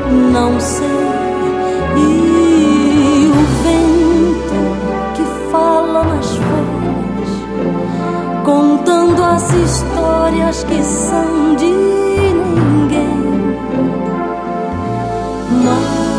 não sei. E o vento que fala nas folhas, contando as histórias que são de ninguém. Mas